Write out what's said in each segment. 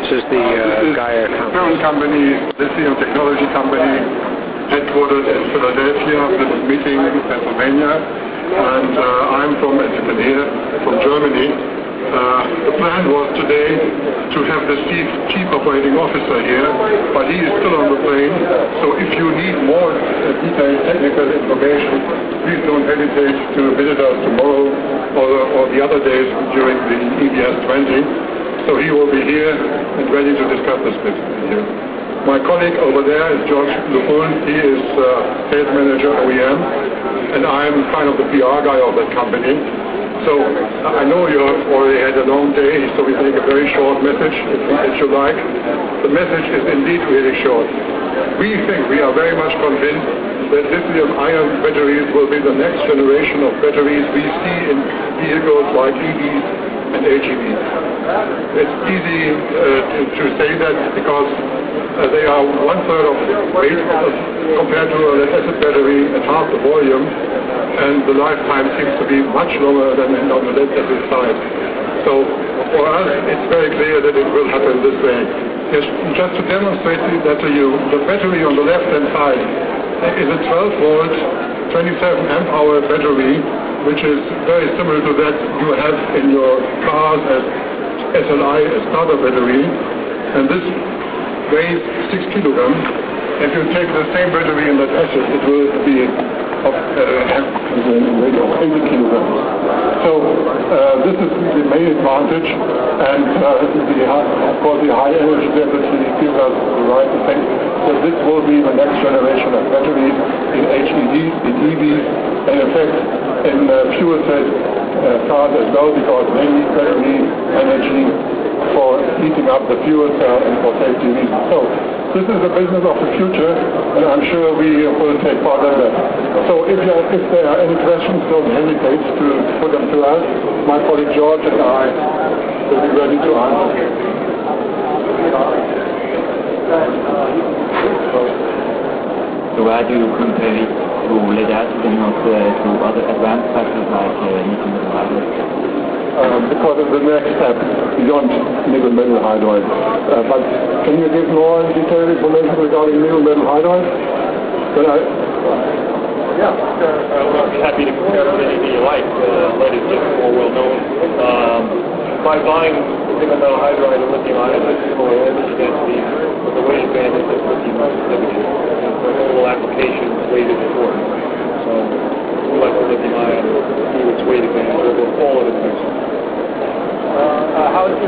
This is the Gaia parent company, lithium technology company, headquartered in Philadelphia, this meeting in Pennsylvania, and I'm from Germany. The plan was today to have the chief operating officer here, but he is still on the plane, so if you need more detailed technical information, please don't hesitate to visit us tomorrow or the other days during the EBS 20. So he will be here and ready to discuss this with you. My colleague over there is George Lupul. He is sales manager OEM, and I'm kind of the PR guy of that company. So I know you have already had a long day, so we take a very short message if you like. The message is indeed really short. We are very much convinced that lithium-ion batteries will be the next generation of batteries we see in vehicles like EVs and HEVs. It's easy to say that because they are 1/3 of the weight compared to a lead-acid battery at half the volume, and the lifetime seems to be much longer than on the lead-acid side. So for us, it's very clear that it will happen this way. Just to demonstrate that to you, the battery on the left-hand side is a 12-volt, 27 amp-hour battery, which is very similar to that you have in your cars as SLI, a starter battery, and this weighs 6 kilograms. If you take the same battery in that acid, it will be of weight of 80 kilograms. So this is the main advantage, and of course the high energy density gives us the right to think that this will be the next generation of batteries in HEVs, in EVs, and in fact in fuel cell cars as well, because they need battery energy for heating up the fuel cell and for safety reasons. So this is the business of the future, and I'm sure we will take part in that. So if there are any questions, don't hesitate to put them to us. My colleague George and I will be ready to answer. So where do you compare it to lead-acid and not to other advanced batteries like nickel metal hydride? Because it's the next step beyond nickel metal hydride. But can you give more detailed information regarding nickel metal hydride? Yeah, I'm happy to compare with anything you like. Lead is just more well known. By buying nickel metal hydride and lithium ion, it's more energy density, but the weight advantage of lithium is significant. And for normal applications, weight is important. So we like the lithium ion through its weight advantage over all of its uses. How's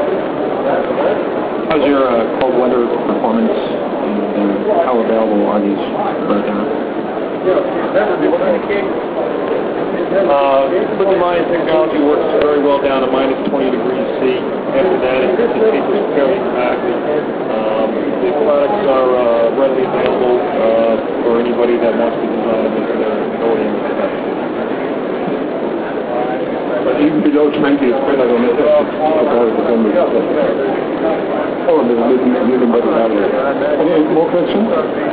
your cold weather performance, and how available are these right now? Lithium ion technology works very well down to minus 20 degrees C. After that, it decreases fairly dramatically. The products are readily available for anybody that wants to design an OEM capacity. But even below 20 is better than it is. Oh, there's a little better battery. Any more questions?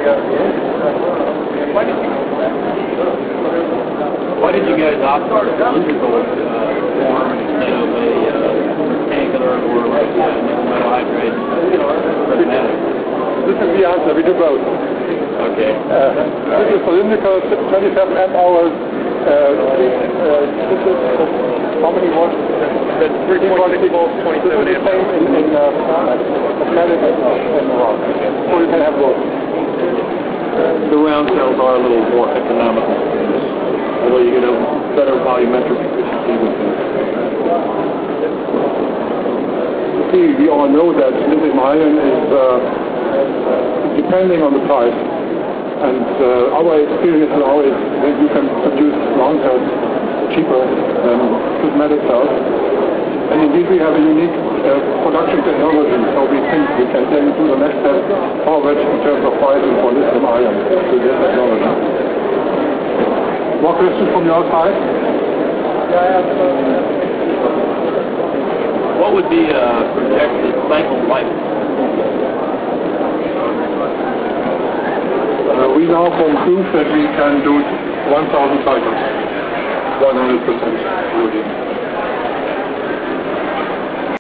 Why did you guys opt for a cylindrical form instead of a rectangular or like nickel metal hydride prismatic? This is the answer. We do both. Okay. This is cylindrical, 27 amp hours. This is how many watts? That's 340 volts, 27 amp hours. In prismatic and rock. So you can have both. The round cells are a little more economical, although you get a better volumetric efficiency with them. See, we all know that lithium ion is depending on the price, and our experience now is that you can produce round cells cheaper than prismatic cells, and indeed we have a unique production technology, so we think we can take it to the next step forward in terms of pricing for lithium ion to this technology. More questions from your side? What would be a projected cycle life? We now can prove that we can do 1,000 cycles, 100%.